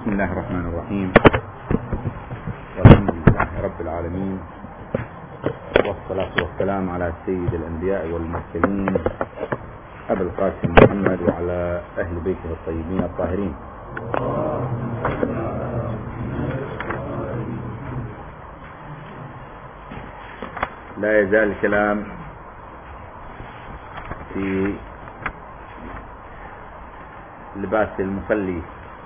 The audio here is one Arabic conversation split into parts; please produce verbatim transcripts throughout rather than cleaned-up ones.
بسم الله الرحمن الرحيم، والحمد لله رب العالمين، والصلاة والسلام على سيد الأنبياء والمرسلين أبي القاسم محمد وعلى أهل بيته الطيبين الطاهرين. لا يزال الكلام في لباس المصلي،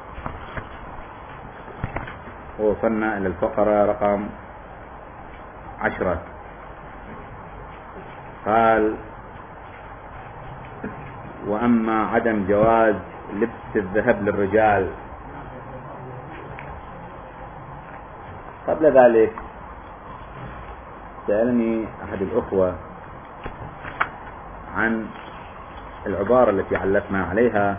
ووصلنا إلى الفقرة رقم عشرة. قال: وأما عدم جواز لبس الذهب للرجال. قبل ذلك سألني أحد الأخوة عن العبارة التي علقنا عليها،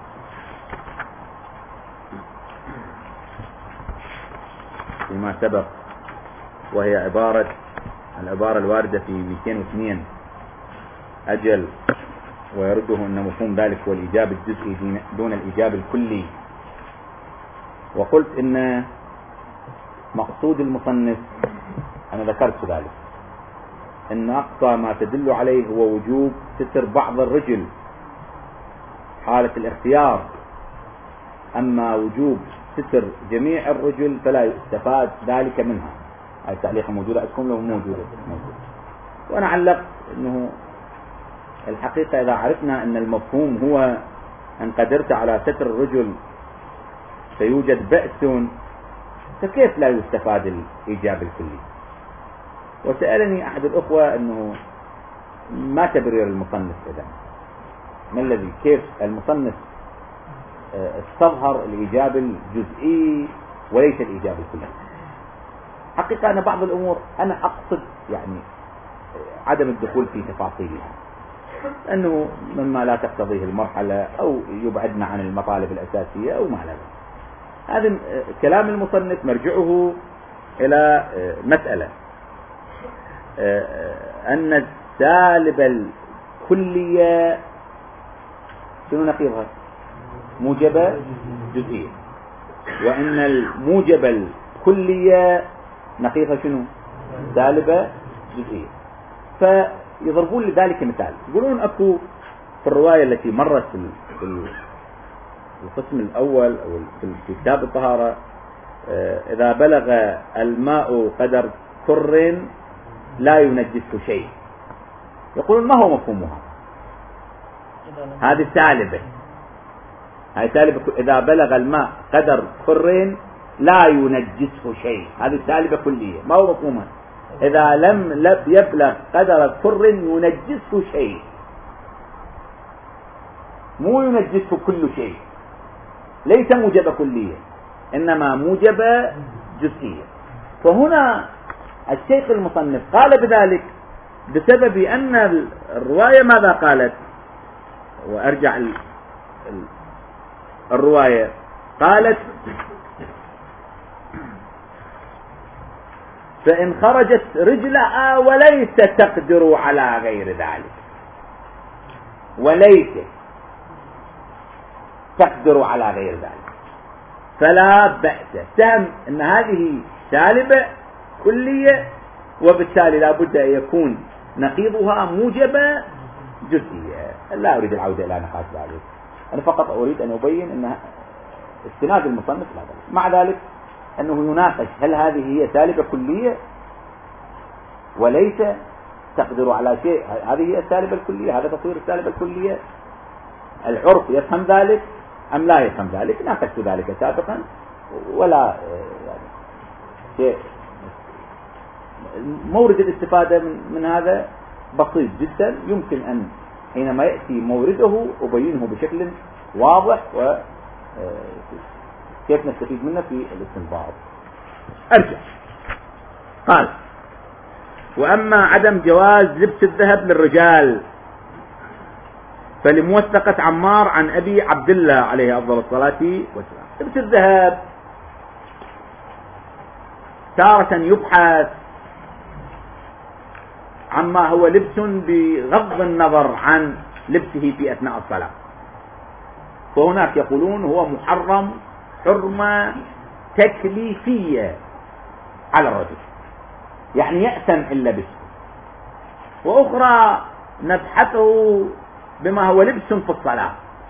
فيما سبق، وهي عبارة العبارة الواردة في مئتين واثنين: أجل ويرده أن مفهوم ذلك هو الإيجاب الجزئي دون الإيجاب الكلي. وقلت إن مقصود المصنف، أنا ذكرت ذلك، إن أقصى ما تدل عليه هو وجوب ستر بعض الرجل حالة الاختيار، أما وجوب ستر جميع الرجل فلا يستفاد ذلك منها. هاي التعليق موجودة عندكم لو موجودة موجودة. وأنا علقت أنه الحقيقة إذا عرفنا أن المفهوم هو أن قدرت على ستر الرجل فيوجد بأس، فكيف لا يستفاد الإيجاب الكلي؟ وسألني أحد الأخوة أنه ما تبرير المصنف إذا؟ ما الذي كيف المصنف استظهر الإيجاب الجزئي وليس الإيجاب الكلي؟ حقيقة أنا بعض الأمور أنا أقصد يعني عدم الدخول في تفاصيلها، أنه مما لا تقتضيه المرحلة أو يبعدنا عن المطالب الأساسية أو ما لا. هذا كلام المصنف مرجعه إلى مسألة أن السالب الكلية شنو نقيضها؟ موجبة جزئية، وأن الموجبة الكلية نقيضها شنو؟ سالبة جزئية. فيضربون لذلك مثال، يقولون أكو في الرواية التي مرت في القسم الأول أو في كتاب الطهارة: إذا بلغ الماء قدر كر لا ينجسه شيء. يقولون ما هو مفهومها؟ هذه سالبة، هذه سالبة. إذا بلغ الماء قدر كر لا ينجسه شيء، هذه سالبة كلية. ما هو مفهومها؟ إذا لم يبلغ قدر كر ينجسه شيء، مو ينجسه كل شيء، ليس موجبة كلية إنما موجبة جزئية. فهنا الشيخ المصنف قال بذلك بسبب أن الرواية ماذا قالت؟ وأرجع الرواية قالت: فإن خرجت رجلها وليس تقدر على غير ذلك، وليس تقدر على غير ذلك، فلا بأس. سهم أن هذه سالبة كلية، وبالتالي لا بد أن يكون نقيضها موجبة جزئية. لا أريد العودة إلى نقاش ذلك، أنا فقط أريد أن أبين أن استناد المصنف لا ذلك. مع ذلك أنه يناقش هل هذه هي سالبة كلية وليس تقدر على شيء، هذه هي السالبة الكلية، هذا تطوير السالبة الكلية، العرف يفهم ذلك أم لا يفهم ذلك؟ ناقشت ذلك سابقا، ولا يعني شيء. مورد الاستفادة من, من هذا بسيط جدا، يمكن أن حينما يأتي مورده أبينه بشكل واضح وكيف نستفيد منه في الاستنباط. أرجع. قال: وأما عدم جواز لبس الذهب للرجال فلموثقة عمار عن أبي عبد الله عليه أفضل الصلاة والسلام. لبس الذهب تارة يبحث عما هو لبس بغض النظر عن لبسه في أثناء الصلاة، فهناك يقولون هو محرم حرمة تكليفية على الرجل، يعني يأثم إن لبسه، وأخرى نبحثه بما هو لبس في الصلاة.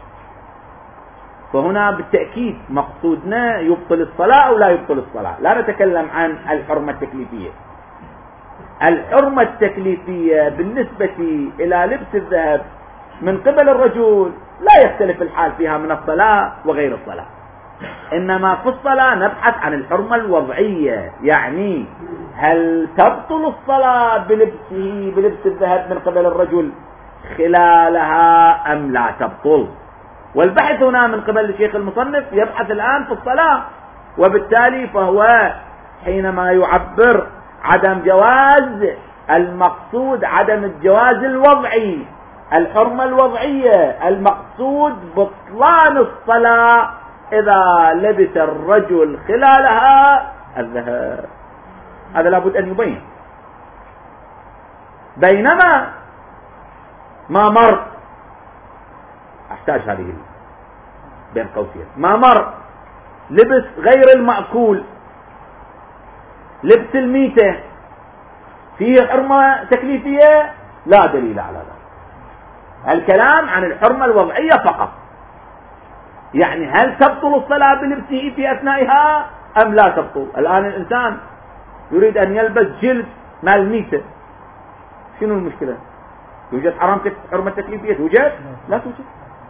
فهنا بالتأكيد مقصودنا يبطل الصلاة أو لا يبطل الصلاة، لا نتكلم عن الحرمة التكليفية. الحرمة التكليفية بالنسبة إلى لبس الذهب من قبل الرجل لا يختلف الحال فيها من الصلاة وغير الصلاة، إنما في الصلاة نبحث عن الحرمة الوضعية، يعني هل تبطل الصلاة بلبسه بلبس الذهب من قبل الرجل خلالها أم لا تبطل. والبحث هنا من قبل الشيخ المصنف يبحث الآن في الصلاة، وبالتالي فهو حينما يعبر عدم جواز، المقصود عدم الجواز الوضعي، الحرمة الوضعية، المقصود بطلان الصلاة إذا لبس الرجل خلالها الذهب. هذا لابد أن يبين. بينما ما مر، أحتاج هذه بين قوسين، ما مر لبس غير المأكول، لبس الميتة، فيه حرمة تكليفية؟ لا دليل على ذلك. الكلام عن الحرمة الوضعية فقط، يعني هل تبطل الصلاة بلبسه في أثنائها أم لا تبطل. الآن الإنسان يريد أن يلبس جلد مال الميتة، شنو المشكلة؟ يوجد حرام حرمة تكليفية؟ توجد؟ لا توجد.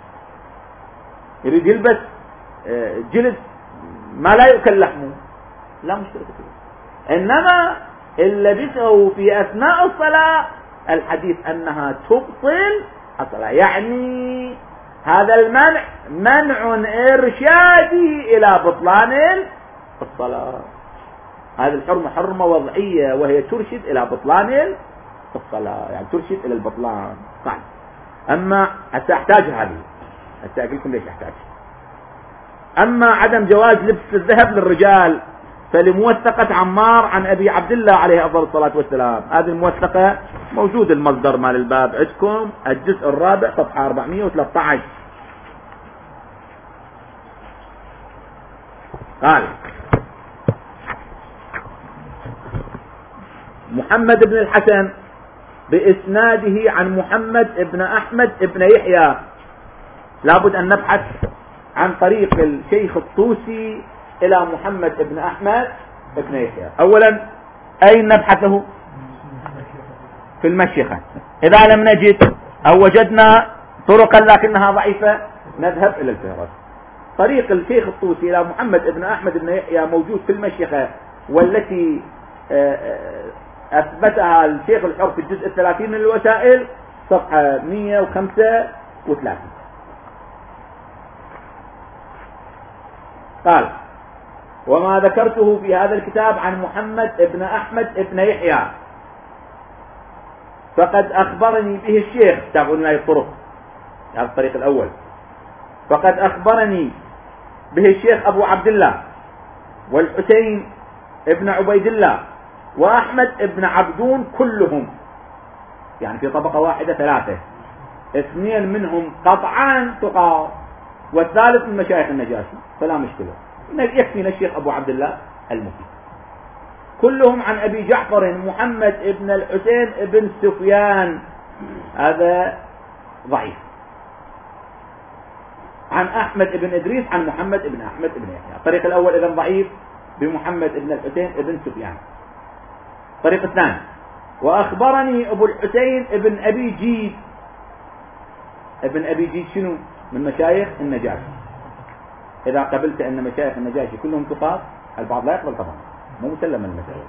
يريد يلبس جلد ما لا يؤكل لحمه، لا مشكلة فيه. إنما اللبسه في أثناء الصلاة الحديث أنها تبطل الصلاة، يعني هذا المنع منع إرشادي إلى بطلان الصلاة. هذه الحرمة حرمة وضعية، وهي ترشد إلى بطلان الصلاة، يعني ترشد إلى البطلان. طيب، أما أحتاج هذه، أقول لكم ليش أحتاج. أما عدم جواز لبس الذهب للرجال فلموثقة عمار عن أبي عبد الله عليه أفضل الصلاة والسلام. هذه الموثقة موجود المصدر مال الباب عندكم، الجزء الرابع صفحة أربعمائة وثلاثة عشر. قال: محمد بن الحسن بإسناده عن محمد بن أحمد بن يحيى. لابد أن نبحث عن طريق الشيخ الطوسي إلى محمد بن أحمد بن يحيى. أولا أين نبحثه؟ في المشيخة. إذا لم نجد أو وجدنا طرقا لكنها ضعيفة نذهب إلى الفهرس. طريق الشيخ الطوسي إلى محمد بن أحمد بن يحيى موجود في المشيخة، والتي أثبتها الشيخ الحر في الجزء الثلاثين من الوسائل صفحة مئة وخمسة وثلاثين. قال: وما ذكرته في هذا الكتاب عن محمد بن أحمد بن يحيى فقد أخبرني به الشيخ. تابعون لي الطرق، هذا الطريق الأول. فقد أخبرني به الشيخ أبو عبد الله والحسين ابن عبيد الله وأحمد ابن عبدون، كلهم يعني في طبقة واحدة ثلاثة، اثنين منهم قطعا ثقات والثالث من مشايخ النجاشي، فلا مشكلة، يكفينا الشيخ أبو عبد الله المفيد. كلهم عن أبي جعفر محمد ابن الحسين ابن سفيان، هذا ضعيف. عن أحمد ابن إدريس عن محمد ابن أحمد ابن يحيى. الطريق الأول إذن ضعيف بمحمد ابن الحسين ابن سفيان. الطريق الثاني: وأخبرني أبو الحسين ابن أبي جيد. ابن أبي جيد شنو؟ من مشايخ النجاشي. إذا قبلت أن مشايخ النجاشي كلهم ثقات، البعض لا يقبل طبعا، مو مسلم من المشايخ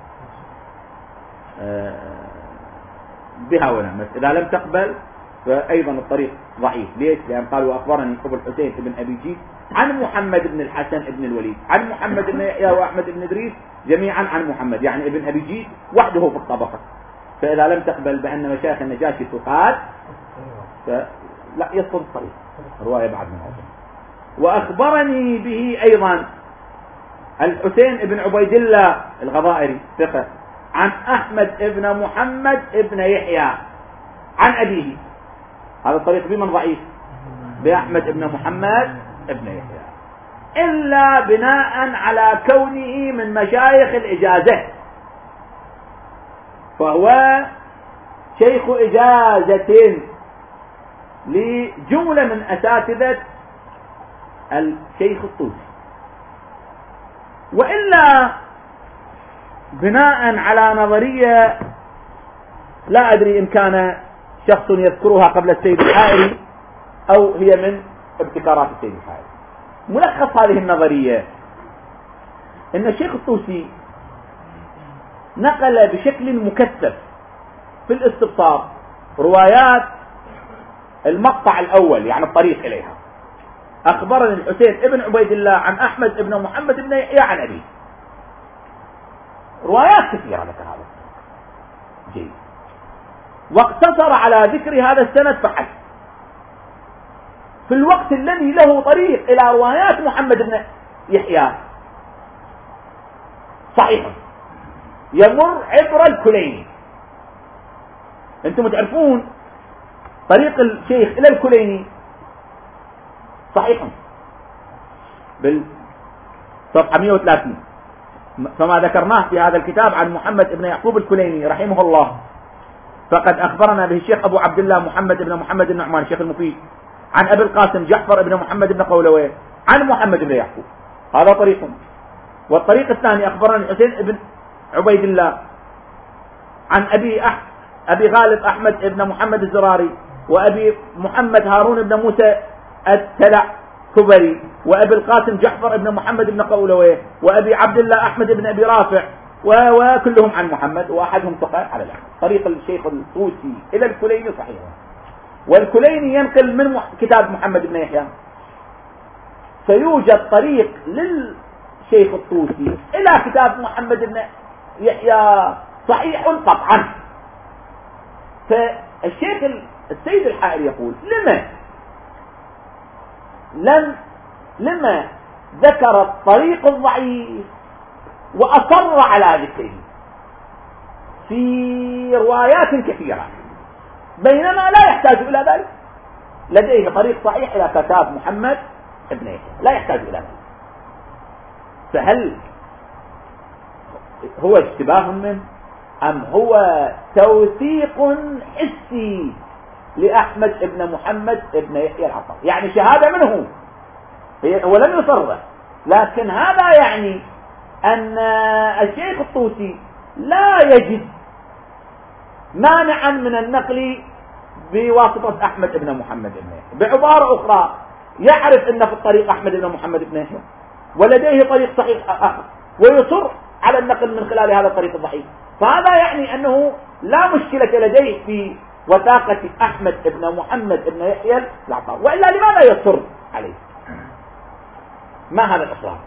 بها ونعمت. إذا لم تقبل فأيضا الطريق ضعيف. ليش؟ لأن قال: وأخبرني أبو الحسين ابن أبي جيد عن محمد بن الحسن ابن الوليد عن محمد بن يحيى وأحمد بن إدريس جميعا عن محمد، يعني ابن أبي جيد وحده في الطبقة. فإذا لم تقبل بأن مشايخ النجاشي ثقات فلا يصل الطريق، رواية بعد من هذا. وأخبرني به أيضا الحسين ابن عبيد الله الغضائري ثقة عن أحمد ابن محمد ابن يحيى عن أبيه. هذا الطريق بمن ضعيف؟ بأحمد ابن محمد ابن يحيى. إلا بناء على كونه من مشايخ الإجازة، فهو شيخ إجازة لجملة من أساتذة الشيخ الطوسي. وإلا بناء على نظرية لا أدري إن كان شخص يذكرها قبل السيد الحائري أو هي من ابتكارات السيد الحائري. ملخص هذه النظرية أن الشيخ الطوسي نقل بشكل مكثف في الاستبصار روايات المقطع الأول، يعني الطريق إليها. أخبرني الحسين ابن عبيد الله عن أحمد ابن محمد بن يحيى عن أبيه، روايات كثيرة ذكر هذا جيد، واقتصر على ذكر هذا السند فحسب، في الوقت الذي له طريق إلى روايات محمد بن يحيى صحيح يمر عبر الكليني. انتم تعرفون طريق الشيخ إلى الكليني صحيح بالصفحة مئة وثلاثين، فما ذكرناه في هذا الكتاب عن محمد بن يعقوب الكليني رحمه الله فقد أخبرنا به الشيخ أبو عبد الله محمد بن محمد النعمان الشيخ المفيد عن أبي القاسم جعفر بن محمد بن قولويه عن محمد بن يعقوب، هذا طريق. والطريق الثاني أخبرنا الحسين بن عبيد الله عن أبي أح... أبي غالب أحمد بن محمد الزراري وأبي محمد هارون بن موسى التلع كبري وأبي القاسم جعفر بن محمد بن قولويه وأبي عبد الله أحمد بن أبي رافع وكلهم عن محمد وأحدهم ثقة على الأحد. طريق الشيخ الطوسي إلى الكليني صحيح، والكليني ينقل من كتاب محمد بن يحيى، فيوجد طريق للشيخ الطوسي إلى كتاب محمد بن يحيى صحيح قطعا. فالشيخ السيد الحائري يقول لما لم لما ذكر الطريق الضعيف وأصر على ذكره في روايات كثيرة بينما لا يحتاج إلى ذلك، لديه طريق صحيح إلى كتاب محمد ابن يحيى لا يحتاج إلى ذلك. فهل هو اشتباه منه أم هو توثيق حسي لأحمد ابن محمد ابن يحيى العطار؟ يعني شهادة منه، هو لم يصرح، لكن هذا يعني أن الشيخ الطوسي لا يجد مانعا من النقل بواسطة أحمد بن محمد بن يحيى. بعبارة أخرى يعرف أن في الطريق أحمد بن محمد بن يحيى ولديه طريق صحيح آخر ويصر على النقل من خلال هذا الطريق الضعيف، فهذا يعني أنه لا مشكلة لديه في وثاقة أحمد بن محمد بن يحيى العطار، وإلا لماذا يصر عليه؟ ما هذا الإصرار؟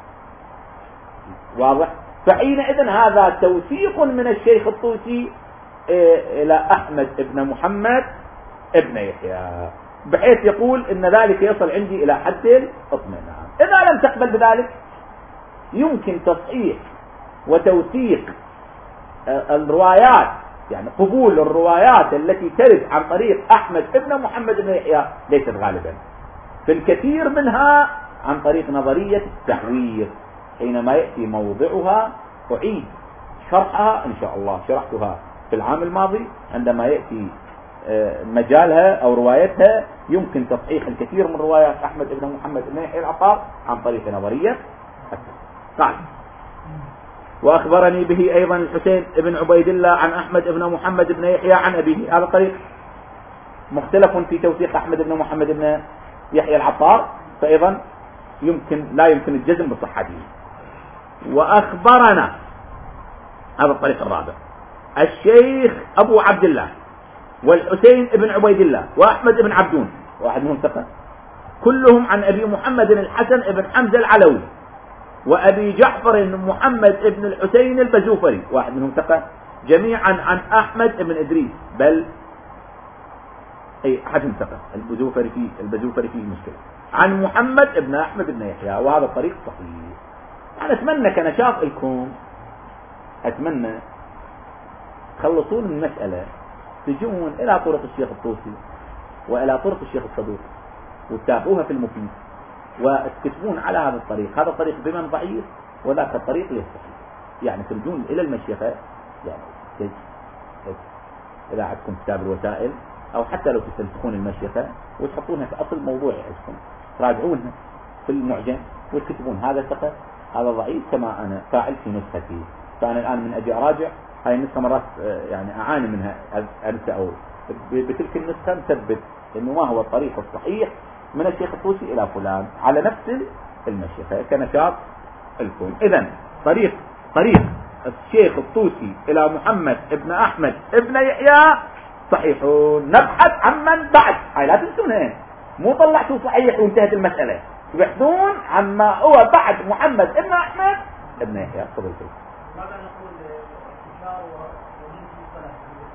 واضح؟ فحينئذ هذا توثيق من الشيخ الطوسي إلى أحمد بن محمد ابن يحيى، بحيث يقول إن ذلك يصل عندي إلى حد الاطمئنان. إذا لم تقبل بذلك يمكن تصحيح وتوثيق الروايات، يعني قبول الروايات التي ترد عن طريق أحمد بن محمد بن يحيى ليست غالبا، في الكثير منها عن طريق نظرية التحوير. حينما يأتي موضعها أعيد شرحها إن شاء الله، شرحتها في العام الماضي عندما يأتي مجالها أو روايتها، يمكن تصحيح الكثير من روايات أحمد بن محمد بن يحيى العطار عن طريق نظرية قال. وأخبرني به أيضا الحسين بن عبيد الله عن أحمد بن محمد بن يحيى عن أبيه، هذا طريق مختلف في توثيق أحمد بن محمد بن يحيى العطار، فأيضا يمكن لا يمكن الجزم بصحته. وأخبرنا هذا الطريق الرابع الشيخ أبو عبد الله والحسين بن عبيد الله وأحمد بن عبدون واحد منهم ثقة، كلهم عن أبي محمد الحسن بن حمزة العلوي وأبي جعفر محمد بن الحسين البزوفري واحد منهم ثقة، جميعا عن أحمد بن إدريس، بل أي أحدهم ثقة، البزوفري فيه البزوفري فيه مشكلة، عن محمد بن أحمد بن يحيى، وهذا الطريق صحيح. أنا أتمنى كنشاط لكم، أتمنى تخلصون من المسألة تجون إلى طرق الشيخ الطوسي وإلى طرق الشيخ الصدوق وتتابعوها في المفيد، وتكتبون على هذا الطريق، هذا الطريق بمن ضعيف وذاك الطريق يستحيل، يعني ترجون إلى المشيخة، يعني تج تج إذا عندكم كتاب الوسائل أو حتى لو تستنسخون المشيخة وتحطونها في أصل موضوعي عندكم، تراجعونها في المعجم وتكتبون هذا ثقة هذا ضعيف كما أنا فاعل في نسختي. فأنا الآن من أجي أراجع هاي النسخة مرات يعني أعاني منها أنسى، أو بتلك النسخة مثبت إنه ما هو الطريق الصحيح من الشيخ الطوسي إلى فلان على نفس المشيخة كنشاط الكون. إذن طريق طريق الشيخ الطوسي إلى محمد ابن أحمد ابن يحيى صحيحون. نبحث عمن بعد، هاي لا تنسونها، مو طلعتوا صحيح وانتهت المسألة، تبحثون عما هو بعد محمد ابن أحمد ابن يحيى. تفضل. ماذا نقول استشار ودين في الصلاة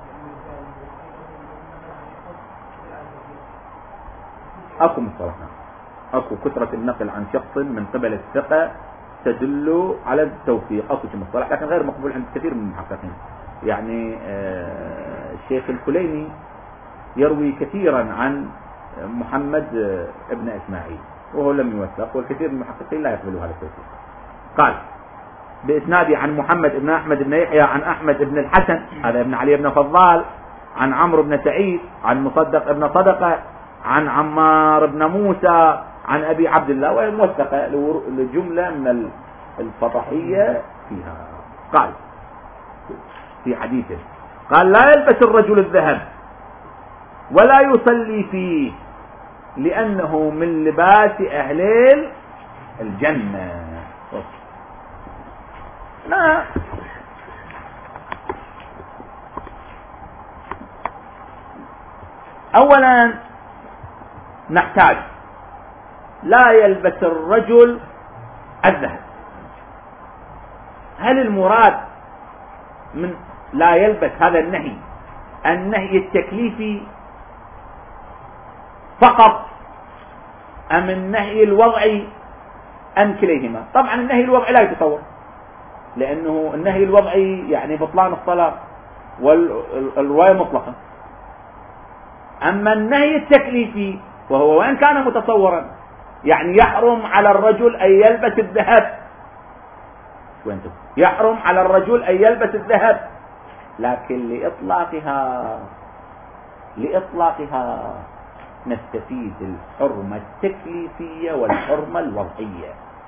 أكو مصطلحنا، أكو كثرة النقل عن شخص من قبل الثقة تدل على التوثيق، أكو مصطلح لكن غير مقبول عند كثير من المحققين. يعني آه الشيخ الكليني يروي كثيرا عن محمد ابن إسماعيل وهو لم يوثق، والكثير من المحققين لا يقبلوا هذا التوثيق. قال بإسنادي عن محمد ابن أحمد ابن يحيى عن أحمد ابن الحسن هذا ابن علي ابن فضال عن عمرو بن سعيد عن مصدق ابن صدقة عن عمار بن موسى عن أبي عبد الله، وهي موثقة لجملة من الفضحية فيها. قال في حديثه قال لا يلبس الرجل الذهب ولا يصلي فيه لأنه من لباس أهل الجنة. لا أولا نحتاج لا يلبس الرجل الذهب، هل المراد من لا يلبس هذا النهي النهي التكليفي فقط أم النهي الوضعي أم كليهما؟ طبعا النهي الوضعي لا يتصور، لأنه النهي الوضعي يعني بطلان الصلاة والرواية مطلقة. أما النهي التكليفي وهو وإن كان متصورا يعني يحرم على الرجل أن يلبس الذهب، يحرم على الرجل أن يلبس الذهب، لكن لإطلاقها لإطلاقها نستفيد الحرمة التكليفية والحرمة الوضعية.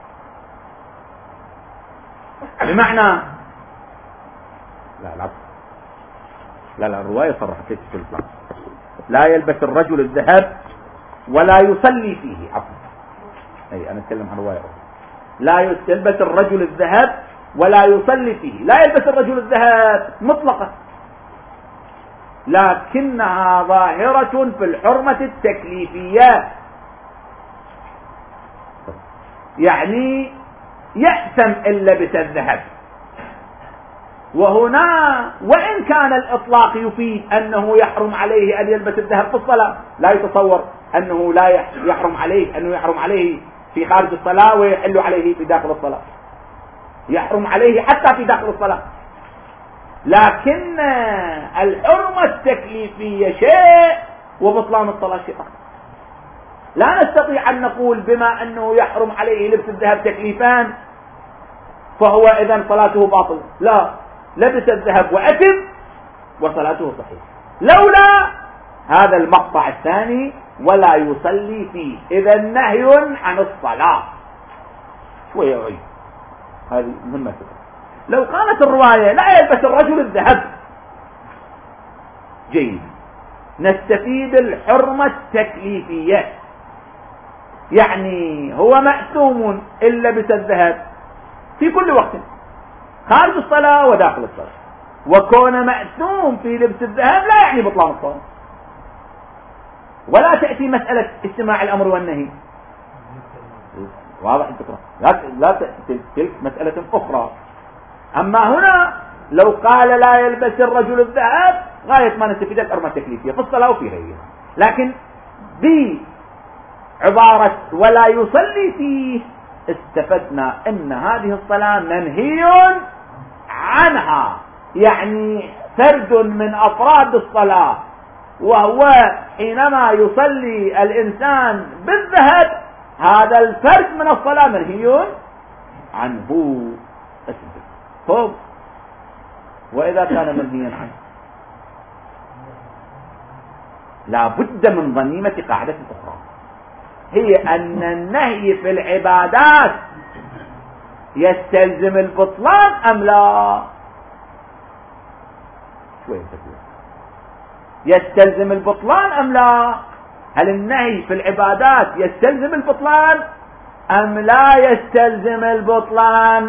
بمعنى لا لا لا, لا الرواية صرحت في الإطلاق لا يلبس الرجل الذهب ولا يصلي فيه. عفوا أي أنا أتكلم عن رواية أخرى. لا يلبس الرجل الذهب ولا يصلي فيه، لا يلبس الرجل الذهب مطلقة، لكنها ظاهرة في الحرمة التكليفية، يعني يأثم إن لبس الذهب. وهنا وإن كان الإطلاق يفيد أنه يحرم عليه أن يلبس الذهب في الصلاة، لا يتصور أنه لا يحرم عليه أنه يحرم عليه في خارج الصلاة ويحل عليه في داخل الصلاة، يحرم عليه حتى في داخل الصلاة. لكن الحرمة التكليفية شيء وبطلان الصلاة شيء آخر. لا نستطيع أن نقول بما أنه يحرم عليه لبس الذهب تكليفان فهو إذن صلاته باطلة، لا، لبس الذهب وأثم وصلاته صحيحة، لولا هذا المقطع الثاني ولا يصلي فيه، إذا نهي عن الصلاة. شوية عيد هذه مهمة. لو قالت الرواية لا يلبس الرجل الذهب جيد، نستفيد الحرمة التكليفية، يعني هو مأثوم إن لبس الذهب في كل وقت خارج الصلاة وداخل الصلاة، وكون مأثوم في لبس الذهب لا يعني بطلان الصلاة. ولا تأتي مسألة استماع الأمر والنهي، واضح الفكرة، لا تأتي تلك مسألة أخرى. أما هنا لو قال لا يلبس الرجل الذهب غاية ما نستفيد الحرمة التكليفية في الصلاة وفي غيرها، لكن بعبارة ولا يصلي فيه استفدنا أن هذه الصلاة منهي عنها، يعني فرد من أفراد الصلاة، وهو حينما يصلي الإنسان بالذهب هذا الفرد من الصلاة منهي عنه. طب وإذا كان منهيا عنه لا بد من ضميمة قاعدة أخرى، هي أن النهي في العبادات يستلزم البطلان أم لا؟ شوية يستلزم البطلان أم لا؟ هل النهي في العبادات يستلزم البطلان أم لا يستلزم البطلان؟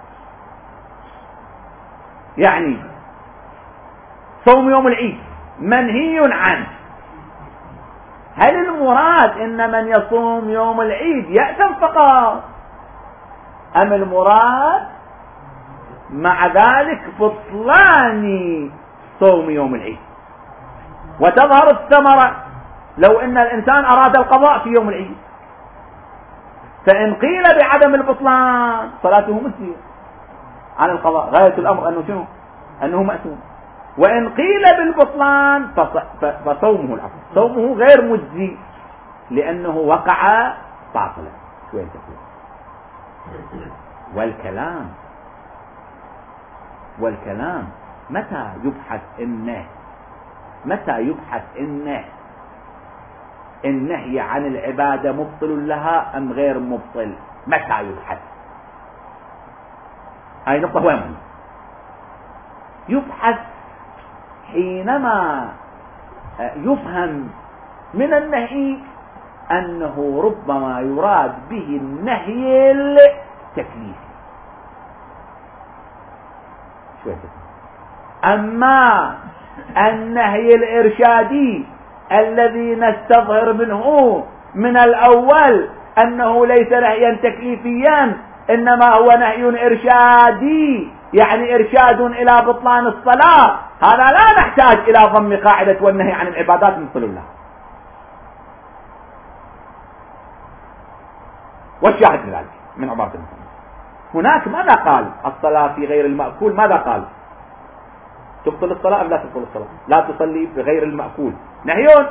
يعني صوم يوم العيد منهي عنه، هل المراد ان من يصوم يوم العيد يأثم فقط، ام المراد مع ذلك بطلان صوم يوم العيد؟ وتظهر الثمرة لو ان الانسان اراد القضاء في يوم العيد، فان قيل بعدم البطلان صلاته مجزية عن القضاء، غاية الامر انه شنو؟ انه مأثوم. وإن قيل بالبطلان فصومه العفو صومه غير مجزي لأنه وقع باطلا. شوية والكلام والكلام متى يبحث النهي؟ متى يبحث النهي؟ النهي عن العبادة مبطل لها أم غير مبطل؟ متى يبحث؟ هاي نقطة مهمة. يبحث حينما يفهم من النهي أنه ربما يراد به النهي التكليفي. أما النهي الإرشادي الذي نستظهر منه من الأول أنه ليس نهيا تكليفيا إنما هو نهي إرشادي، يعني إرشاد إلى بطلان الصلاة، هذا لا نحتاج إلى ضم قاعدة والنهي عن العبادات مثل الله. والشاهد من ذلك من عبارة المصنف هناك ماذا قال؟ الصلاة في غير المأكول ماذا قال؟ تبطل الصلاة أم لا تبطل الصلاة؟ لا تصلي بغير المأكول نهيون.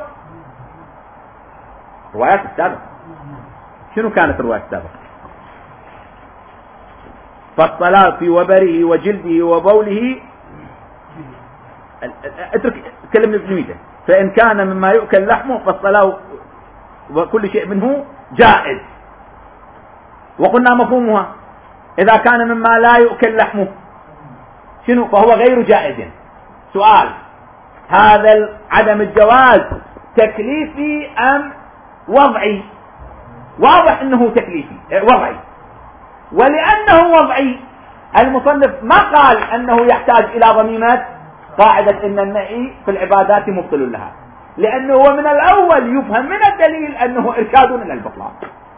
روايات السابقة شنو كانت الروايات السابقة؟ فالصلاة في وبره وجلده وبوله، اترك كلمة بنيته، فإن كان مما يؤكل لحمه فالصلاة وكل شيء منه جائز. وقلنا مفهومها إذا كان مما لا يؤكل لحمه شنو؟ فهو غير جائز. سؤال: هذا عدم الجواز تكليفي أم وضعي؟ واضح أنه تكليفي وضعي، ولأنه وضعي المصنف ما قال أنه يحتاج إلى ضميمة قاعدة إن النهي في العبادات مبطل لها، لأنه هو من الأول يفهم من الدليل أنه إرشاد إلى البطلان.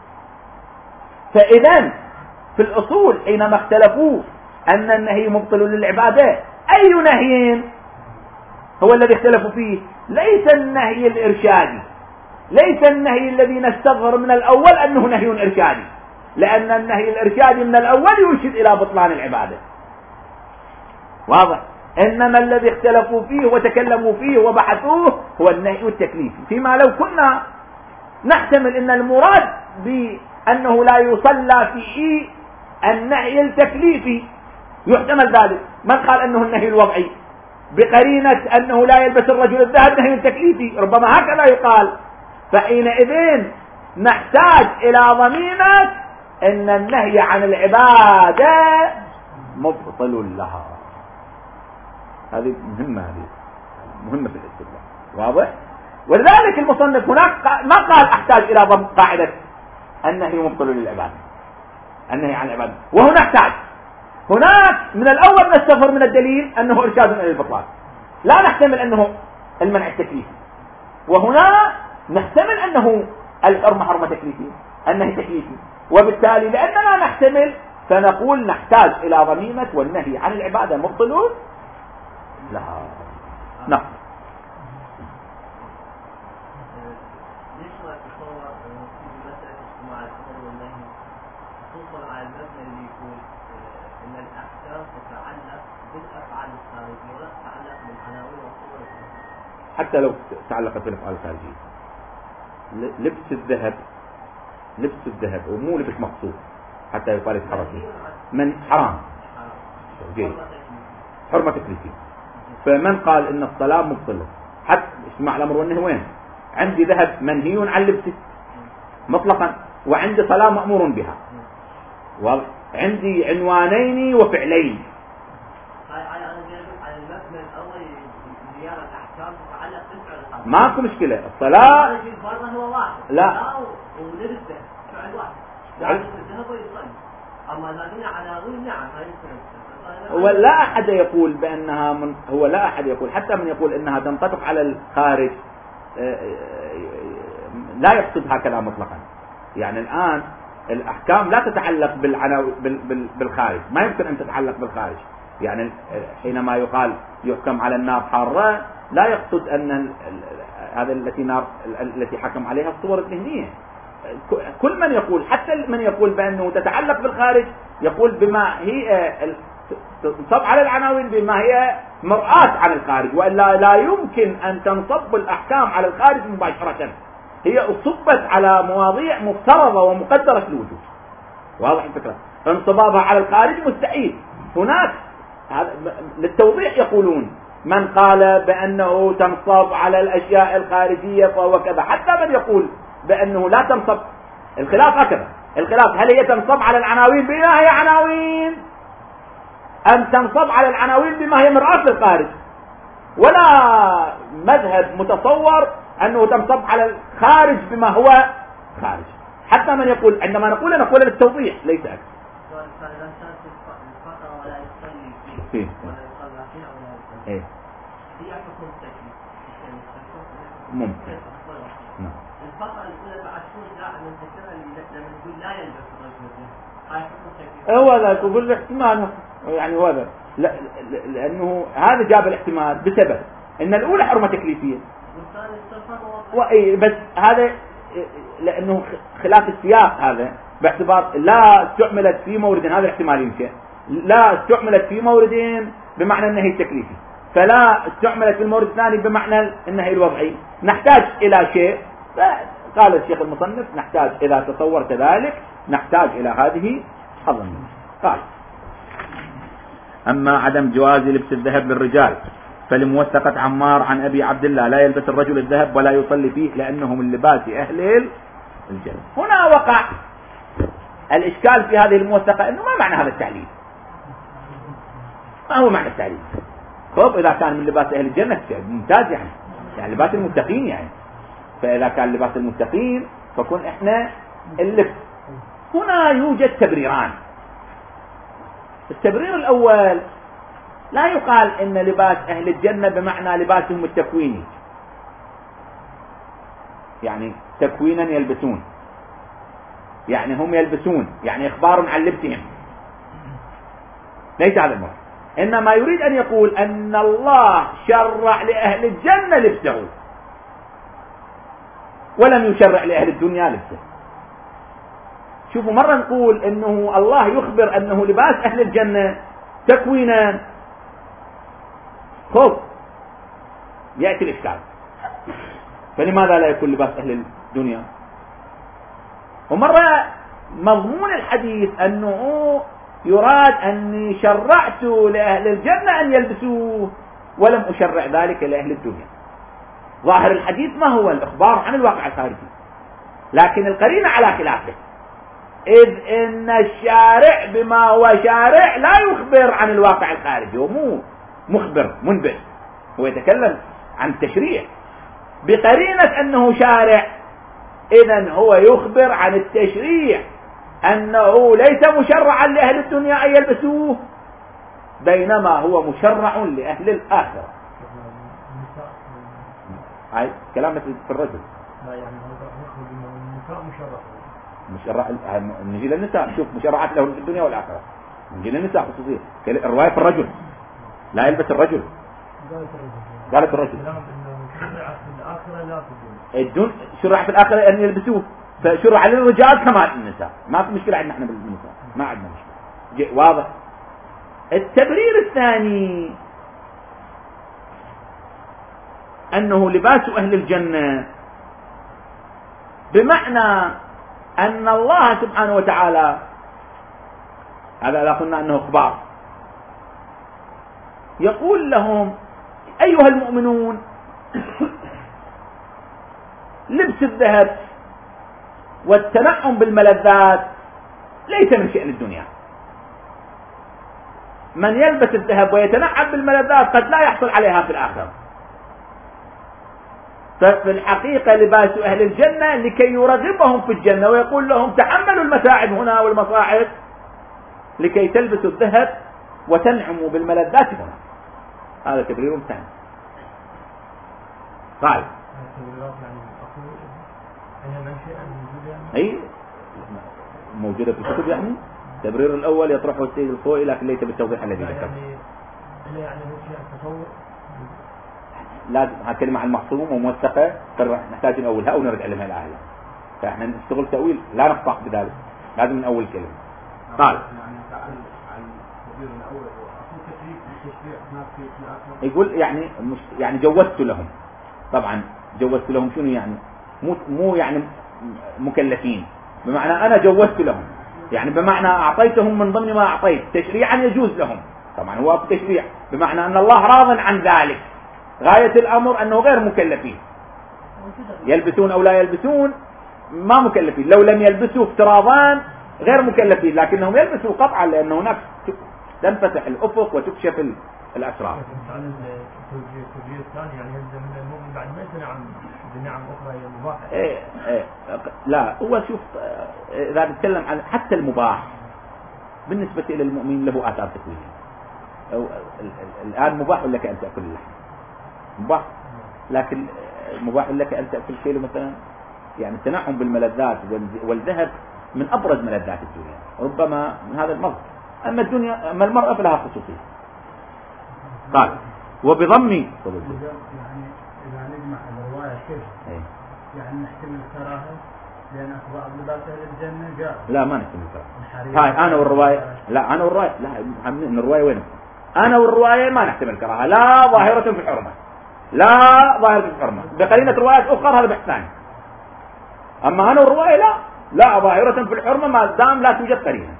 فإذا في الأصول حينما اختلفوا أن النهي مبطل للعبادة، أي نهي هو الذي اختلفوا فيه؟ ليس النهي الإرشادي، ليس النهي الذي نستظهر من الأول أنه نهي إرشادي، لأن النهي الإرشادي من الأول يرشد إلى بطلان العبادة. واضح؟ إنما الذي اختلفوا فيه وتكلموا فيه وبحثوه هو النهي التكليفي، فيما لو كنا نحتمل أن المراد بأنه لا يصلى فيه النهي التكليفي، يحتمل ذلك. من قال أنه النهي الوضعي بقرينة أنه لا يلبس الرجل الذهب نهي تكليفي؟ ربما هكذا يقال. فحينئذ نحتاج إلى ضميمة أن النهي عن العبادة مبطل لها. هذه مهمة، هذه مهمة في الاستدلال. واضح؟ ولذلك المصنف هناك ما قال أحتاج إلى ضم قاعدة النهي مبطل للعبادة، النهي عن العبادة، وهنا احتاج. هناك من الأول نستظهر من الدليل أنه إرشاد إلى البطلان، لا نحتمل أنه المنع التكليفي، وهنا نحتمل أنه الحرمة حرمة تكليفية، النهي تكليفي، وبالتالي لأننا نحتمل فنقول نحتاج إلى ضميمة والنهي عن العبادة مبطل لها. نعم. ليش ما تصور في مسألة اجتماع الأمر والنهي خصوصا على المبنى اللي يقول إن الأحكام تتعلق بالأفعال الخارجية ولا تتعلق بالعناوين والصور؟ حتى لو تعلقت بالأفعال الخارجية، لبس الذهب لبس الذهب ومو لبس مقصود حتى يقال يتحرك من حرام جيد حرمة تكليفية. فمن قال ان الصلاة مبطلة حتى اسمع الامر والنهي وين؟ عندي ذهب منهي عن لبسه مطلقا، وعندي صلاة مأمور بها، وعندي عنوانين وفعلين. ماكو مشكلة الصلاة لا هو لا أحد يقول بأنها من هو لا أحد يقول حتى من يقول أنها تنطبق على الخارج لا يقصد هكذا مطلقا. يعني الآن الأحكام لا تتعلق بالعناو بالخارج، ما يمكن أن تتعلق بالخارج. يعني حينما يقال يحكم على النار حارة لا يقصد أن هذا التي نار التي حكم عليها الصور الذهنية. كل من يقول حتى من يقول بأنه تتعلق بالخارج يقول بما هي تنصب على العناوين بما هي مرآة عن الخارج، وإلا لا يمكن أن تنصب الأحكام على الخارج مباشرة. هي أصبت على مواضيع مفترضة ومقدرة الوجود. واضح الفكرة؟ انصبابها على الخارج مستحيل. هناك للتوضيح يقولون من قال بأنه تنصب على الأشياء الخارجية فهو كذا، حتى من يقول بأنه لا تنصب. الخلاف هكذا، الخلاف هل هي تنصب على العناوين بما هي عناوين أم تنصب على العناوين بما هي مرآة للخارج. ولا مذهب متصور أنه تنصب على الخارج بما هو خارج. حتى من يقول عندما نقول نقول للتوضيح ليس أكثر. فيه. إيه. ممكن. نعم. الفقرة الأولى بعد شهور لا نذكرها لما نقول لا يلبس الرجل. هو لا تقول احتمال يعني هذا لا لأنه هذا جاب الاحتمال بسبب إن الأولى حرمة تكليفية. وإيه بس هذا لأنه خلاف السياق هذا باعتبار لا استعملت في مورد هذا الاحتمال يمكن لا استعملت في مورد بمعنى النهي التكليفي، فلا استعملت في المورد الثاني بمعنى النهي الوضعي. نحتاج إلى شيء، قال الشيخ المصنف نحتاج إذا تصورت ذلك نحتاج إلى هذه الضمير. قال أما عدم جواز لبس الذهب للرجال فلموثقة عمار عن أبي عبد الله لا يلبس الرجل الذهب ولا يصلي فيه لأنه من لباس أهل الجنة. هنا وقع الإشكال في هذه الموثقة أنه ما معنى هذا التعليل؟ ما هو معنى التعليل؟ خب إذا كان من لباس أهل الجنة ممتاز، يعني يعني لباس المتقين، يعني فإذا كان لباس المتقين فكن إحنا اللبس. هنا يوجد تبريران. التبرير الأول لا يقال إن لباس أهل الجنة بمعنى لباسهم التكويني، يعني تكوينا يلبسون، يعني هم يلبسون، يعني إخبار عن لبسهم، ليس هذا المراد. إنما يريد أن يقول أن الله شرع لأهل الجنة لبسه ولم يشرع لأهل الدنيا لبسه. شوفوا مرة نقول إنه الله يخبر أنه لباس أهل الجنة تكوينا، خب يأتي الإشكال، فلماذا لا يكون لباس أهل الدنيا؟ ومرة مضمون الحديث أنه يراد أني شرعت لأهل الجنة أن يلبسوه ولم أشرع ذلك لأهل الدنيا. ظاهر الحديث ما هو الإخبار عن الواقع الخارجي، لكن القرينة على خلافه، إذ إن الشارع بما هو شارع لا يخبر عن الواقع الخارجي، ومو مخبر منبئ، هو يتكلم عن التشريع بقرينة أنه شارع، إذن هو يخبر عن التشريع أنه ليس مشرعا لأهل الدنيا أن يلبسوه بينما هو مشرع لأهل الآخرة. هاي كلام في الرجل مشرع. نجي للنساء، شوف مشرعات له في الدنيا والآخرة، نجي للنساء خصوصية. الرواية في الرجل لا يلبس الرجل، قالت الرجل الدون شرع في الآخرة أن يلبسوه، فشرع للرجال كما النساء، ما في مشكلة عندنا احنا بالنساء، ما عندنا مشكلة. واضح. التبرير الثاني أنه لباس أهل الجنة بمعنى أن الله سبحانه وتعالى، هذا لا قلنا أنه إخبار، يقول لهم أيها المؤمنون لبس الذهب والتنعم بالملذات ليس من شأن الدنيا. من يلبس الذهب ويتنعم بالملذات قد لا يحصل عليها في الآخرة. ففي الحقيقة لباس أهل الجنة لكي يرغبهم في الجنة ويقول لهم تحملوا المتاعب هنا والمصاعب لكي تلبسوا الذهب وتنعموا بالملذات هنا. هذا تبرير ثاني. قال أي موجودة في الكتب، يعني التبرير الأول يطرحه السيد الخوئي لكن ليس بالتوضيح الذي ذكر. لازم هالكلمة عن المخصوم وموثقة نحتاج نأولها أو نرد علمها الآية، فإحنا نشتغل تأويل لا نقطع بذلك، لازم نأول كلمة. قال يقول يعني مش يعني جوزت لهم، طبعا جوزت لهم شنو يعني؟ مو مو يعني مكلفين، بمعنى أنا جوزت لهم، يعني بمعنى أعطيتهم من ضمن ما أعطيت تشريعا يجوز لهم. طبعا هو تشريع بمعنى أن الله راض عن ذلك، غاية الأمر أنه غير مكلفين، يلبسون أو لا يلبسون ما مكلفين، لو لم يلبسوا افتراضان غير مكلفين، لكنهم يلبسوا قطعا لأنه هناك تنفتح الأفق وتكشف الأسرار. إيه إيه لا هو شوف إذا نتكلم عن حتى المباح بالنسبة إلى المؤمن له آثار تكوينية. الآن مباح لك أن تأكل اللحم، مباح، لكن مباح لك أن تأكل شيء مثلا يعني التنعم بالملذات والذهب من أبرز ملذات الدنيا ربما من هذا المرض. أما الدنيا أما المرأة فلها خصوصية. قال وبضم يعني إذا نجمع الرواية كيف يعني نحتمل الكراهة لأن أخبار لباس أهل الجنة جاء. لا ما نحتمل الكراهة. هاي أنا والرواية لا أنا والرواية لا من الرواية وين؟ أنا والرواية ما نحتمل الكراهة، لا ظاهرة في الحرمة، لا ظاهرة في الحرمة بقرينة روايات أخرى، هذا بحث ثاني. أما أنا والرواية لا لا ظاهرة في الحرمة ما دام لا توجد قرينة.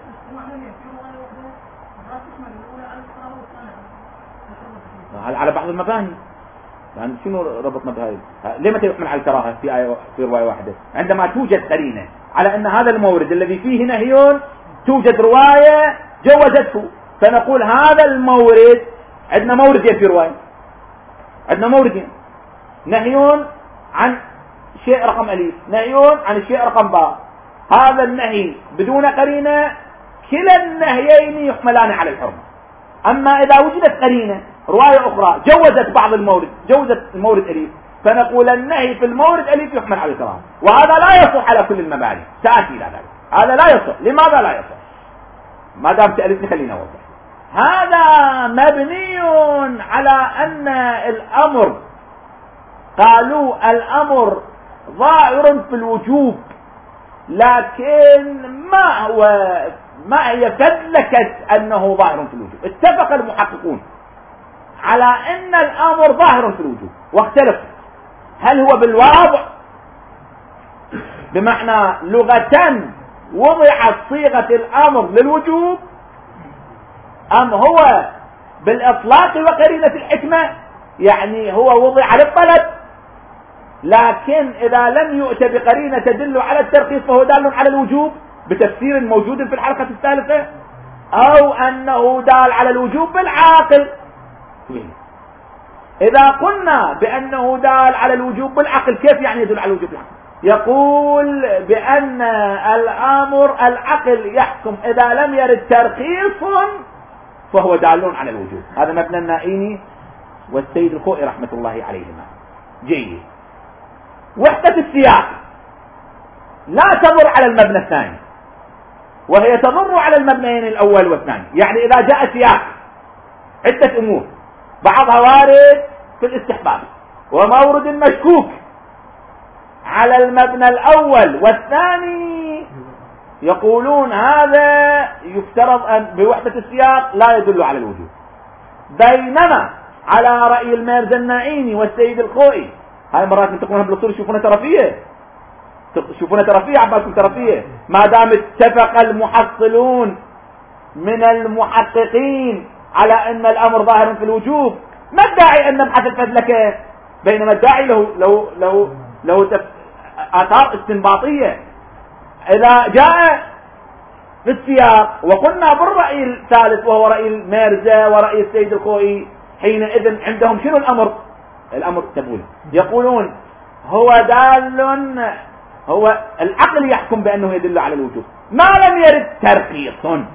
على بعض المباني يعني شنو ربطنا بهاي؟ ليه متى يحمل على الكراهة في آية في رواية واحدة؟ عندما توجد قرينة على أن هذا المورد الذي فيه نهي توجد رواية جوزته، فنقول هذا المورد عندنا موردين في رواية، عندنا موردين، نهي عن شيء رقم أليف، نهي عن الشيء رقم باء. هذا النهي بدون قرينة كلا النهيين يحملان على الحرمة. أما إذا وجدت قرينة رواية أخرى جوزت بعض المورد، جوزت المورد أليف، فنقول النهي في المورد أليف يحمل على الكراهة، وهذا لا يصح على كل المباني. سآتي إلى ذلك. هذا لا يصح. لماذا لا يصح؟ ما دام تألفني خلينا نوضح. هذا مبني على أن الأمر قالوا الأمر ظاهر في الوجوب، لكن ما هو ما هي فدلكة أنه ظاهر في الوجوب. اتفق المحققون على أن الأمر ظاهر في الوجوب واختلف هل هو بالواضع بمعنى لغة وضعت صيغة الأمر للوجوب، أم هو بالإطلاق وقرينة الحكمة يعني هو وضع للطلب، لكن إذا لم يؤت بقرينة تدل على الترخيص فهو دال على الوجوب بتفسير موجود في الحلقة الثالثة، أو أنه دال على الوجوب بالعاقل. إذا قلنا بأنه دال على الوجوب بالعقل كيف يعني يدل على الوجوب بالعقل؟ يقول بأن الأمر العقل يحكم إذا لم يرد ترخيص فهو دال على الوجوب. هذا مبنى النائيني والسيد الخوئي رحمة الله عليهما. جيد. وحدة السياق لا تضر على المبنى الثاني، وهي تضر على المبنيين الأول والثاني. يعني إذا جاء سياق عدة أمور بعضها وارد في الاستحباب ومورد مشكوك على المبنى الأول والثاني، يقولون هذا يفترض أن بوحدة السياق لا يدل على الوجوب. بينما على رأي الميرزا النائيني والسيد الخوئي، هاي مرات ينتقونها بالأصول يشوفونها ترفيه، شوفونا ترفيه عبالكم ترفيه. ما دام اتفق المحصلون من المحققين على ان الامر ظاهر في الوجوب، ما الداعي ان نبحث الفذلكين؟ بينما الداعي له له له له اثار استنباطيه. اذا جاء في السياق وقلنا بالراي الثالث وهو راي الميرزا وراي السيد الخوئي، حينئذ عندهم شنو الامر؟ الامر تقول يقولون هو دال، هو العقل يحكم بانه يدل على الوجوب ما لم يرد ترخيص.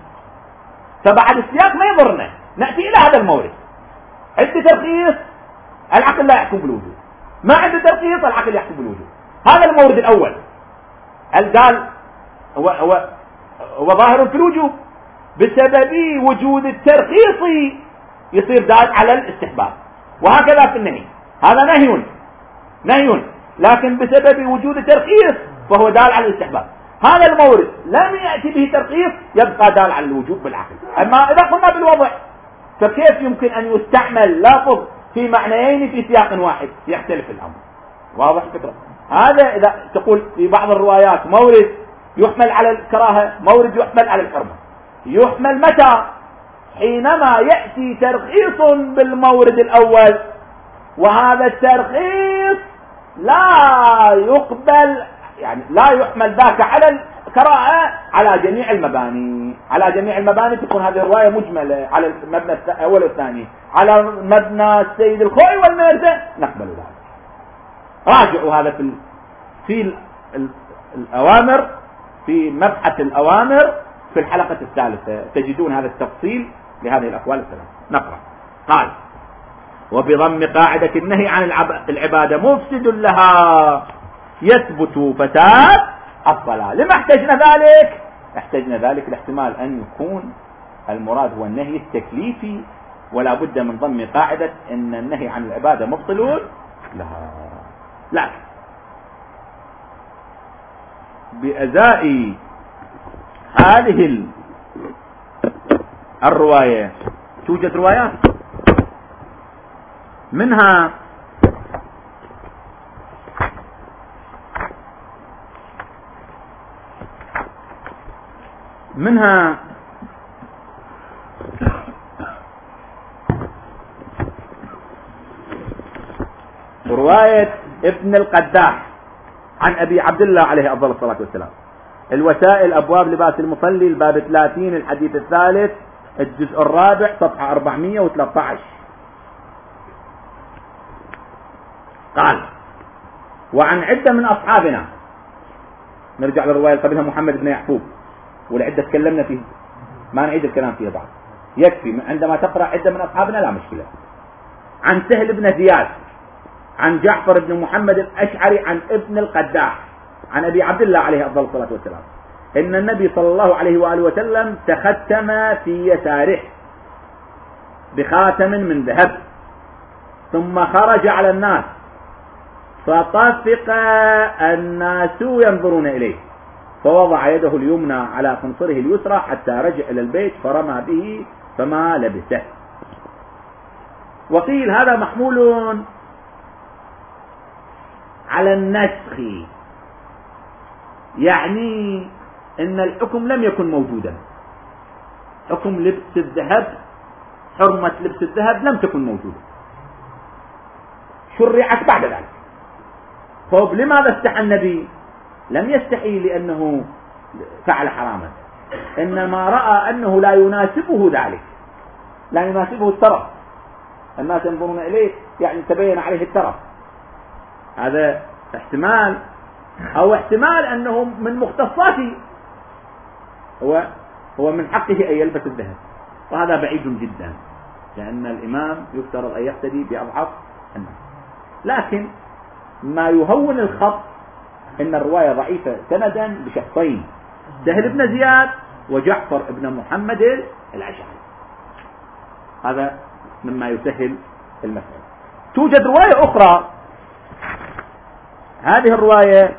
فبعد السياق ما يضرنا، ناتي الى هذا المورد. عند ترخيص العقل لا يحكم بالوجوب، ما عنده ترخيص العقل يحكم بالوجوب. هذا المورد الاول. الدال هو هو هو ظاهر في الوجوب، بسبب وجود الترخيص يصير دال على الاستحباب، وهكذا في النهي. هذا نهي نهي لكن بسبب وجود الترخيص فهو دال على الاستحباب. هذا المورد لم يأتي به ترخيص يبقى دال على الوجوب بالعقل. أما إذا قلنا بالوضع فكيف يمكن أن يستعمل لفظ في معنيين في سياق واحد؟ يختلف الأمر. واضح الفكرة؟ هذا إذا تقول في بعض الروايات مورد يحمل على الكراهة، مورد يحمل على الحرمة. يحمل متى؟ حينما يأتي ترخيص بالمورد الأول، وهذا الترخيص لا يقبل، يعني لا يحمل ذاك على الكراهة على جميع المباني. على جميع المباني تكون هذه الرواية مجملة على المبنى الأول والثاني. على مبنى السيد الخوئي والميرزا نقبل ذلك. راجعوا هذا في في الأوامر، في مبحث الأوامر في الحلقة الثالثة تجدون هذا التفصيل لهذه الأقوال الثلاثة. نقرأ. قال: وبضم قاعدة النهي عن العبادة مفسد لها يثبت فساد الصلاة. لما احتجنا ذلك؟ احتجنا ذلك لاحتمال أن يكون المراد هو النهي التكليفي، ولا بد من ضم قاعدة أن النهي عن العبادة مبطل لها. لكن بأزاء هذه الرواية توجد روايات منها منها رواية ابن القداح عن أبي عبد الله عليه أفضل الصلاة والسلام. الوسائل أبواب لباس المصلي، الباب ثلاثين، الحديث الثالث، الجزء الرابع، صفحة أربعمائة وثلاثة عشر. قال: وعن عدة من أصحابنا، نرجع للرواية اللي قبلها محمد بن يعقوب، والعدة تكلمنا فيه ما نعيد الكلام فيه بعد، يكفي عندما تقرأ عدة من أصحابنا لا مشكلة. عن سهل بن زياد عن جعفر بن محمد الأشعري عن ابن القداح عن أبي عبد الله عليه أفضل الصلاة والسلام إن النبي صلى الله عليه وآله وسلم تختم في يساره بخاتم من ذهب، ثم خرج على الناس فطفق الناس ينظرون إليه، فوضع يده اليمنى على خنصره اليسرى حتى رجع إلى البيت فرمى به فما لبسه. وقيل هذا محمول على النسخ، يعني ان الحكم لم يكن موجودا. حكم لبس الذهب، حرمة لبس الذهب لم تكن موجودة، شرعت بعد ذلك. طيب لماذا استحى النبي؟ لم يستحي لأنه فعل حراما، إنما رأى أنه لا يناسبه ذلك، لا يناسبه الترف، الناس ينظرون إليه يعني تبين عليه الترف. هذا احتمال، أو احتمال أنه من مختصاته، هو هو من حقه أن يلبس الذهب، وهذا بعيد جدا، لأن الإمام يفترض أن يقتدي بأضعف الناس. لكن ما يهون الخط إن الرواية ضعيفة سندا بشخصين، سهل بن زياد وجعفر بن محمد الأشعري، هذا مما يسهل المسألة. توجد رواية أخرى، هذه الرواية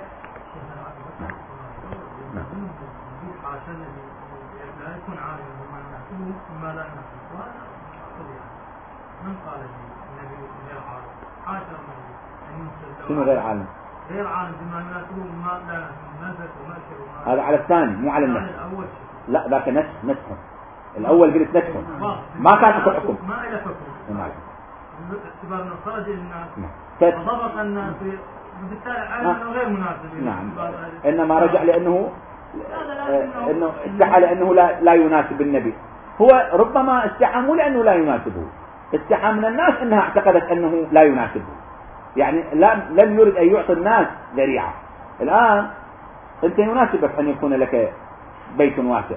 شنو غير عالم؟ غير عالم بما يناسبه ما لا نزل ومأكل. هذا على الثاني مو على النسخ. الأول لا ذاك نسخ نسخ. الأول قلت نسخ. ما كان أكو حكم. ما إلى حكم. ما اعتبار انه خرج الناس. نعم. فضبط الناس وبالتالي عالم غير مناسب. نعم. إنما رجع لأنه إنه استحى لأنه لا لا يناسب النبي. هو ربما استحى مو لأنه لا يناسبه. استحى من الناس أنها اعتقدت أنه لا يناسبه. يعني لم يرد أن يعطي الناس ذريعة. الآن أنت يناسبك أن يكون لك بيت واسع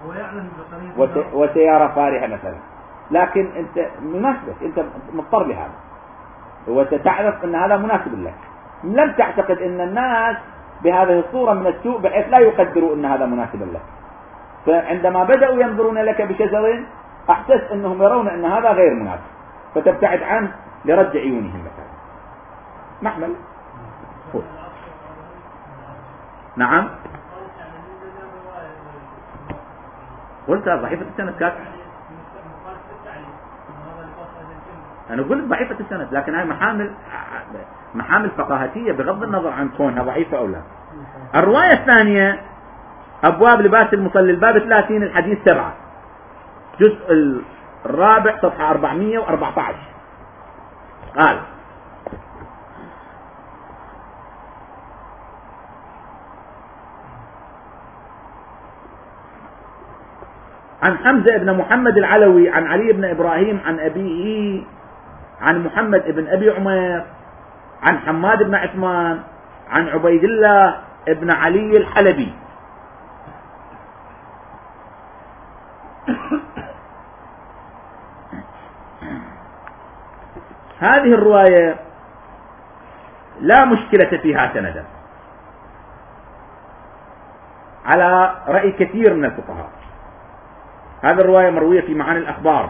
وسيارة فارهة مثلا، لكن أنت مناسبك، أنت مضطر لهذا وتعرف أن هذا مناسب لك. لم تعتقد أن الناس بهذه الصورة من السوء بحيث لا يقدروا أن هذا مناسب لك. فعندما بدأوا ينظرون لك بشجر أحسست أنهم يرون أن هذا غير مناسب فتبتعد عنه لرد عيونهم مثلا. محمل فوق. نعم قلت ضعيفة السند كاتب. أنا قلت ضعيفة السند، لكن هاي محامل محامل فقاهتية بغض النظر عن كونها ضعيفة أو لا. الرواية الثانية أبواب لباس المصلي الباب ثلاثين الحديث سبعة جزء الرابع صفحة أربعمائة وأربعة عشر قال: عن حمزة بن محمد العلوي عن علي بن إبراهيم عن أبيه عن محمد بن أبي عمر عن حماد بن عثمان عن عبيد الله بن علي الحلبي. هذه الرواية لا مشكلة فيها سندا على رأي كثير من الفقهاء. هذه الرواية مروية في معاني الأخبار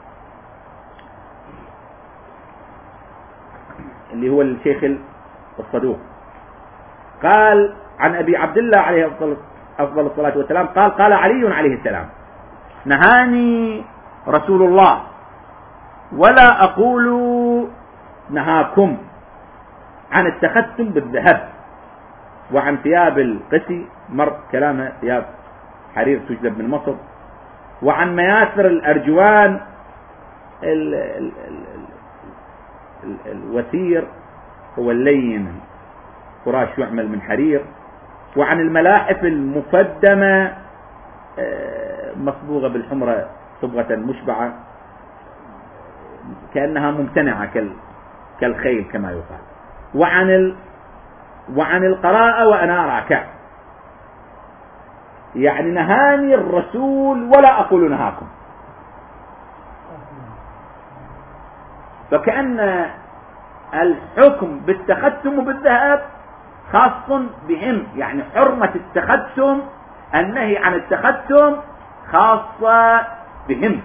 اللي هو الشيخ الصدوق. قال عن أبي عبد الله عليه أفضل الصلاة والسلام قال: قال علي عليه السلام: نهاني رسول الله ولا أقول نهاكم عن التختم بالذهب وعن ثياب القسي، مر كلامه ثياب حرير تجلب من مصر، وعن مياسر الأرجوان ال ال ال ال الوثير هو اللين فراش يعمل من حرير، وعن الملاحف المفدمة مصبوغة بالحمرة صبغة مشبعة كأنها ممتنعة كالخيل كما يقال، وعن ال وعن القراءة وأنا راكع. يعني نهاني الرسول ولا أقول نهاكم. فكأن الحكم بالتختم بالذهب خاص بهم، يعني حرمة التختم النهي عن التختم خاصة بهم.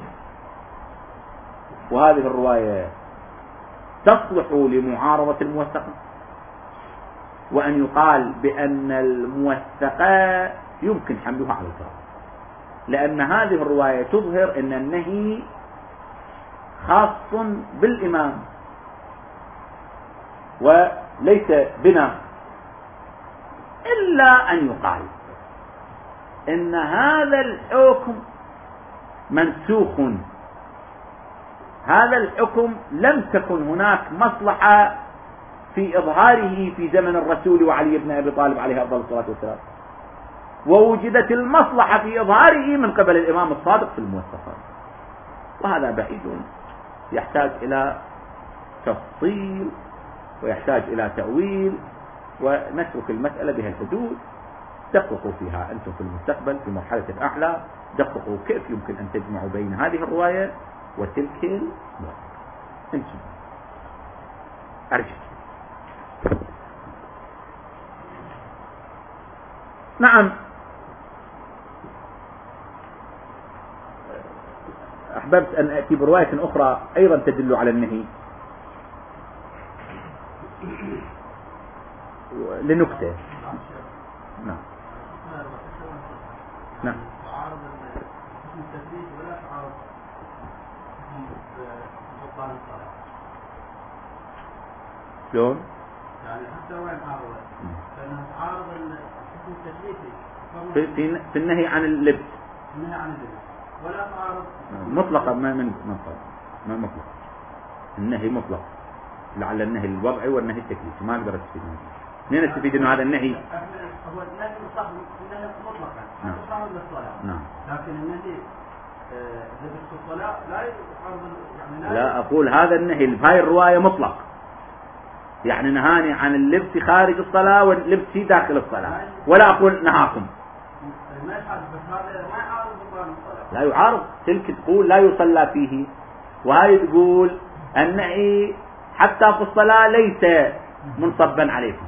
وهذه الرواية تصلح لمعارضة الموثقة، وأن يقال بأن الموثقة يمكن حملها على القراءة، لأن هذه الرواية تظهر أن النهي خاص بالإمام وليس بنا، إلا أن يقال إن هذا الحكم منسوخ. هذا الحكم لم تكن هناك مصلحة في إظهاره في زمن الرسول وعلي بن أبي طالب عليه أفضل الصلاة والسلام، ووجدت المصلحة في إظهاره من قبل الإمام الصادق في الموثقات، وهذا بعيد يحتاج إلى تفصيل ويحتاج إلى تأويل، ونترك المسألة بها الحدود. دققوا فيها أنتم في المستقبل في مرحلة الأعلى، دققوا كيف يمكن أن تجمعوا بين هذه الرواية وتلك الموثقة. انتم أرجو. نعم، أحببت أن أتي برواية أخرى أيضا تدل على النهي لنكتة. نعم نعم شلون؟ يعني حتى وين عارضة لأنها تعارض الحكم التكليفي في, في, في النهي عن اللبس، النهي عن اللبس ولا تعارض مطلقا، ما من مطلق ما مطلق النهي مطلق، لعل النهي الوضعي والنهي التكليفي ما اقدر استفيد منه. منين نستفيد انه هذا النهي؟ هو النهي مصح النهي مطلقا نعم. تعارض للصلاة، نعم. لكن النهي لبس الصلاة لا يعارض يعني لا أقول هذا النهي بهاي الرواية مطلق، يعني نهاني عن اللبس خارج الصلاة واللبس في داخل الصلاة، ولا أقول نهاكم. ما يعارض، بس هذا ما يعارض بطلان الصلاة. لا يعارض، تلك تقول لا يصلى فيه، وهاي تقول النهي حتى في الصلاة ليس منصبا عليكم.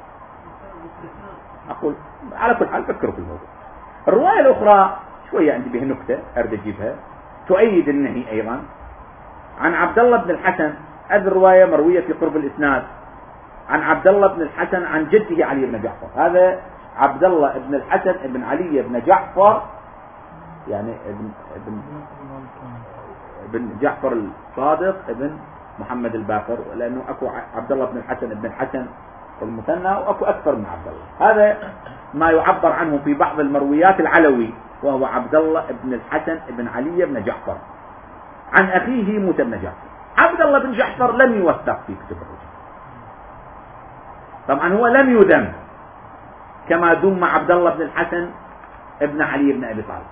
أقول على كل حال فكروا في الموضوع. الرواية الأخرى شوية عندي بها نكتة أريد أجيبها تؤيد النهي أيضا، عن عبد الله بن الحسن. هذه الرواية مروية في قرب الإسناد عن عبد الله بن الحسن عن جده علي بن جعفر. هذا عبد الله بن الحسن بن علي بن جعفر، يعني ابن ابن ابن جعفر الصادق ابن محمد الباقر، لأنه أكو عبد الله بن الحسن بن الحسن المثنى وأكو أكثر من عبد الله. هذا ما يعبر عنه في بعض المرويات العلوي، وهو عبد الله بن الحسن بن علي بن جعفر عن أخيه موسى بن جعفر. عبد الله بن جعفر لم يوثق في كتب الرجال، طبعا هو لم يذم كما ذم عبد الله بن الحسن بن علي بن أبي طالب،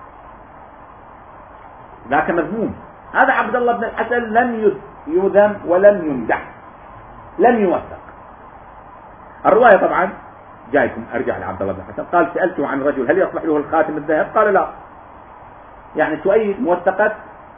ذاك مذموم. هذا عبد الله بن الحسن لم يذم ولم يمدح، لم يوثق. الرواية طبعا جايكم أرجع لعبد الله بن الحسن، قال سألته عن رجل هل يصلح له الخاتم الذهب؟ قال لا. يعني تؤيد موثقة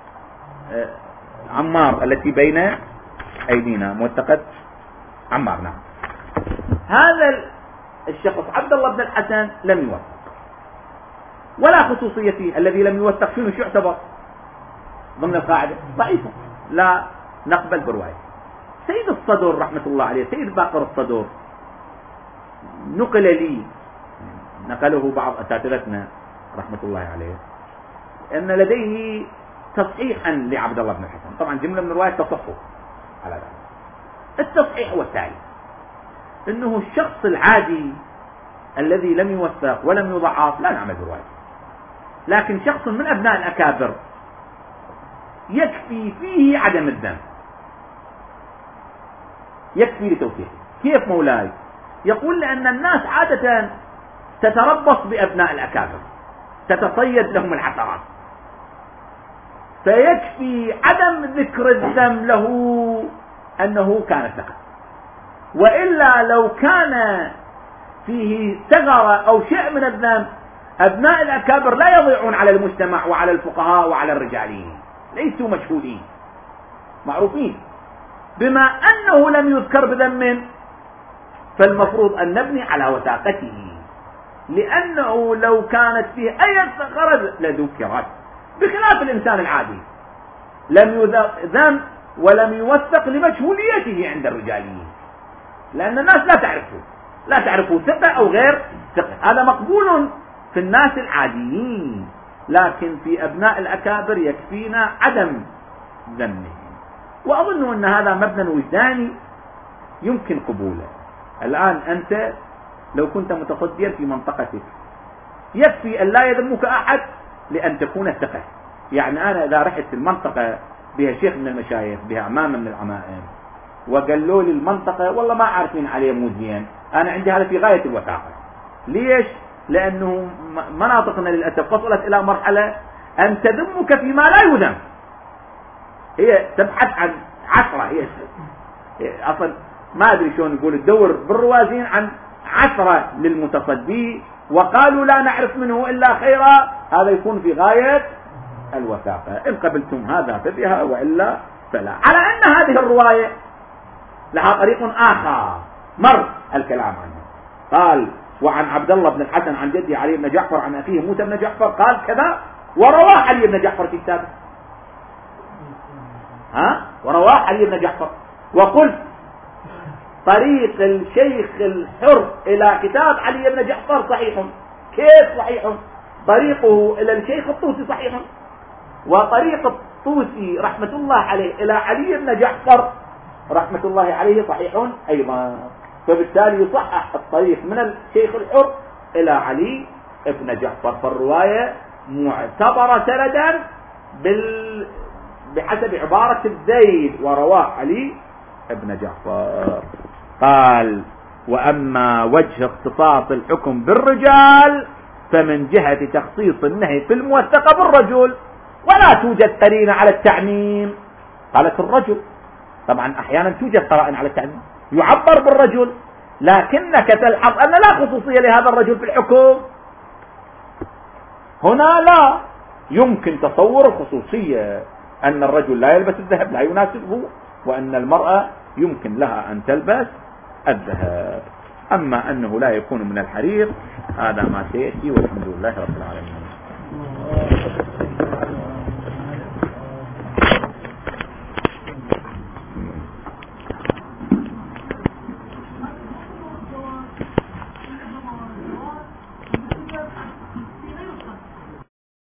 عمار التي بين أيدينا، موثقة عمار. نعم. هذا الشخص عبد الله بن الحسن لم يوثق، ولا خصوصيته الذي لم يوثق شنو شو يعتبر ضمن القاعدة؟ ضعيفة، لا نقبل برواية. سيد الصدر رحمة الله عليه، سيد باقر الصدر، نقل لي نقله بعض أساتذتنا رحمة الله عليه أن لديه تصحيحا لعبد الله بن الحسن. طبعا جملة من الرواية تصحه على ذلك. التصحيح هو التالي: انه الشخص العادي الذي لم يوثق ولم يضعف لا نعمل برواية، لكن شخص من ابناء الاكابر يكفي فيه عدم الذنب، يكفي لتوثيقه. كيف مولاي؟ يقول لان الناس عادة تتربص بابناء الاكابر، تتصيد لهم العثرات، فيكفي عدم ذكر الذنب له انه كان ثقة، وإلا لو كان فيه ثغرة أو شيء من الذنب أبناء الأكابر لا يضيعون على المجتمع وعلى الفقهاء وعلى الرجالين، ليسوا مشهودين معروفين. بما أنه لم يذكر بذنب فالمفروض أن نبني على وثاقته، لأنه لو كانت فيه أي ثغرة لذكرت، بخلاف الإنسان العادي لم يذم ولم يوثق لمجهوليته عند الرجاليين، لأن الناس لا تعرفه، لا تعرفه ثقة أو غير ثقة. هذا مقبول في الناس العاديين، لكن في أبناء الأكابر يكفينا عدم ذمه. وأظن أن هذا مبنى وجداني يمكن قبوله. الآن أنت لو كنت متصديا في منطقتك يكفي أن لا يذمك أحد لأن تكون ثقة. يعني أنا إذا رحت المنطقة بها شيخ من المشايخ، بها عمامة من العمائم، وقالوا لي المنطقة والله ما عارفين عليه مو زين، أنا عندي هذا في غاية الوثاقة. ليش؟ لأنه مناطقنا للأسف وصلت إلى مرحلة أن تذمك فيما لا يذم، هي تبحث عن عثرة، هي أصلا ما أدري شلون يقول تدور بالروازين عن عثرة للمتصدي، وقالوا لا نعرف منه إلا خيرا، هذا يكون في غاية الوثاقة. إن قبلتم هذا فبها وإلا فلا. على أن هذه الرواية لها طريق آخر مر الكلام عنه. قال: وعن عبد الله بن الحسن عن جده علي بن جعفر عن أخيه موسى بن جعفر قال كذا، ورواه علي بن جعفر في كتابه. ها؟ ورواه علي بن جعفر. وقلت طريق الشيخ الحر إلى كتاب علي بن جعفر صحيح. كيف صحيح؟ طريقه إلى الشيخ الطوسي صحيح، وطريق الطوسي رحمة الله عليه إلى علي بن جعفر رحمة الله عليه صحيح أيضا. فبالتالي يصحح الطريق من الشيخ الحر إلى علي ابن جعفر، فالرواية معتبرة سندا بال... بحسب عبارة الزيد ورواه علي ابن جعفر. قال: وأما وجه اختصاص الحكم بالرجال فمن جهة تخصيص النهي في الموثقة بالرجل، ولا توجد قرينة على التعميم. قالت الرجل، طبعا أحيانا توجد قرائن على التعميم، يعبر بالرجل، لكنك تلحظ أن لا خصوصية لهذا الرجل في الحكم. هنا لا يمكن تصور الخصوصية، أن الرجل لا يلبس الذهب لا يناسبه، وأن المرأة يمكن لها أن تلبس الذهب. أما أنه لا يكون من الحرير هذا ما سيأتي، والحمد لله رب العالمين.